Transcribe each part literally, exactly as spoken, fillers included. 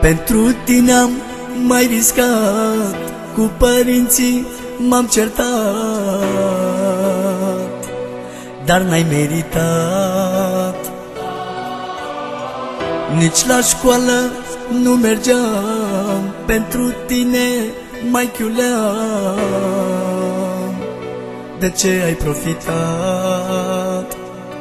Pentru tine am mai riscat, cu părinții m-am certat, dar n-ai meritat. Nici la școală nu mergeam, pentru tine mai chiuleam. De ce ai profitat?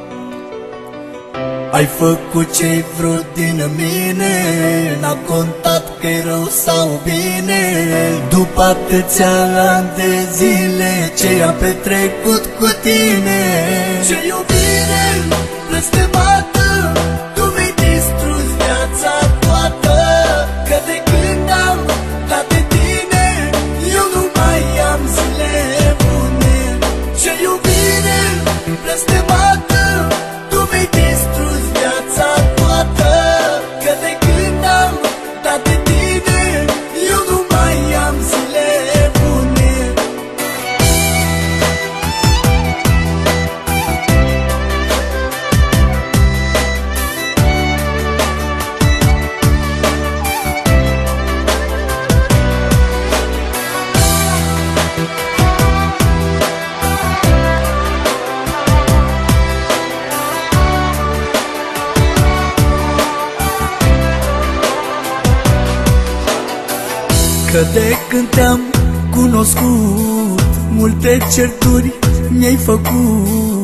Ai făcut ce-ai vrut din mine, n-a contat că-i rău sau bine. După atâția ani de zile, ce am petrecut cu tine. Ce iubire blestemată, tu mi-ai distrus viața toată. Că de când am dat de tine, eu nu mai am zile bune. Ce iubire blestemată, tu mi-ai distrus viața toată. Că de când am dat de tine, eu nu mai am zile bune. Că de când te-am cunoscut, multe certuri mi-ai făcut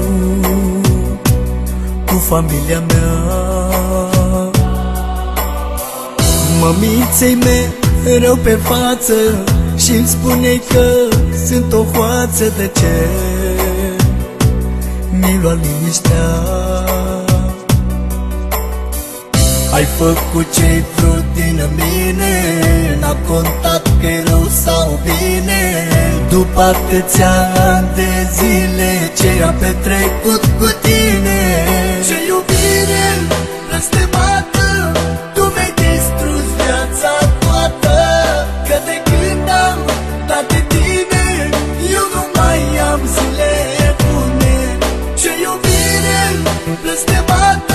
cu familia mea. Mămiței mereu pe față și-mi spune că sunt o hoață. De ce mi-ai luat liniștea? Ai făcut ce-ai vrut din mine, n-a contat că-i rău sau bine. După atâția ani de zile, ce am petrecut cu tine. Ce iubire blestemată, tu mi-ai distrus viața toată. Că de când am dat de tine, eu nu mai am zile bune. Ce iubire blestemată,